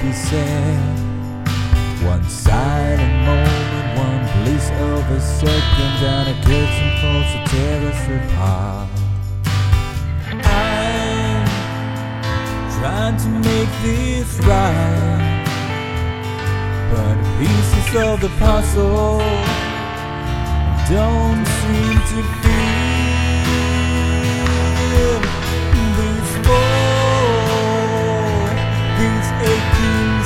be said. One silent moment, one bliss of a second, and a curtain falls to tear us apart. I'm trying to make this right, but the pieces of the puzzle don't seem to fit. This fall, this aching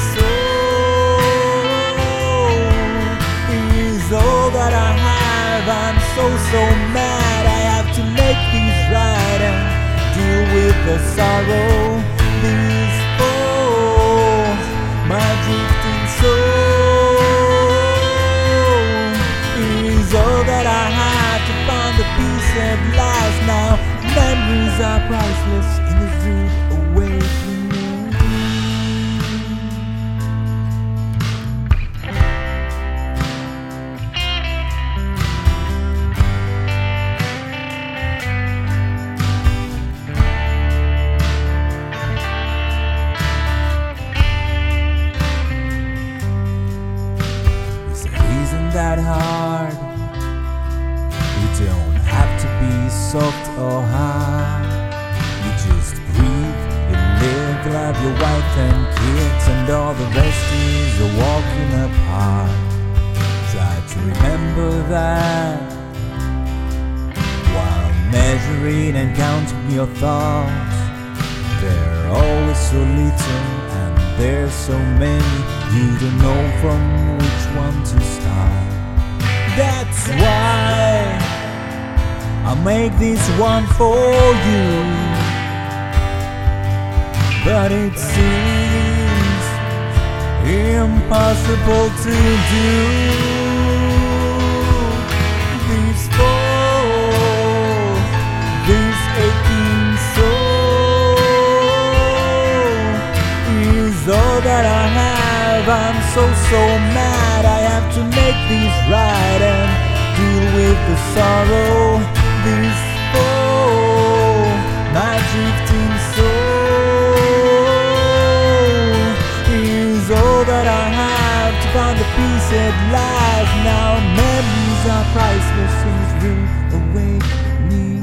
soul is all that I have. I'm so mad. I have to make things right and deal with the sorrow. This fall, my drifting soul is all that I have to find the peace at last. Now memories are priceless in this rude awakening. Is it isn't that hard? You don't have to be soft or hard. You just breathe, you live, you have your wife and kids, and all the rest is a walking apart. Try to remember that while measuring and counting your thoughts. They're always so little and there's so many, you don't know from which one to start. That's why I make this one for you, but it seems impossible to do. This fall, this aching soul is all that I have. I'm so mad. I have to make these right and deal with the sorrow. This fall, my drifting soul is all that I have to find the peace at last. Now memories are priceless in this rude awakening.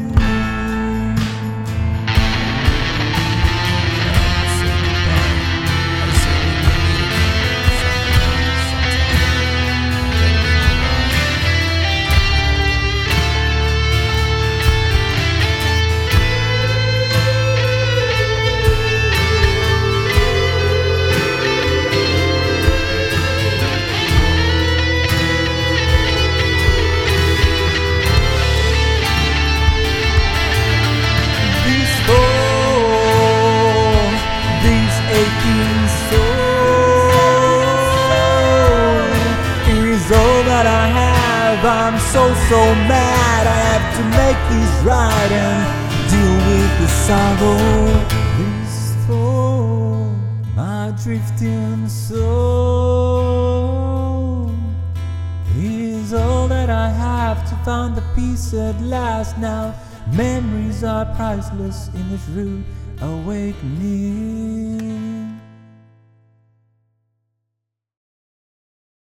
I'm so mad. I have to make this right and deal with the sorrow. This fall, my drifting soul is all that I have to find the peace at last. Now memories are priceless in this rude awakening.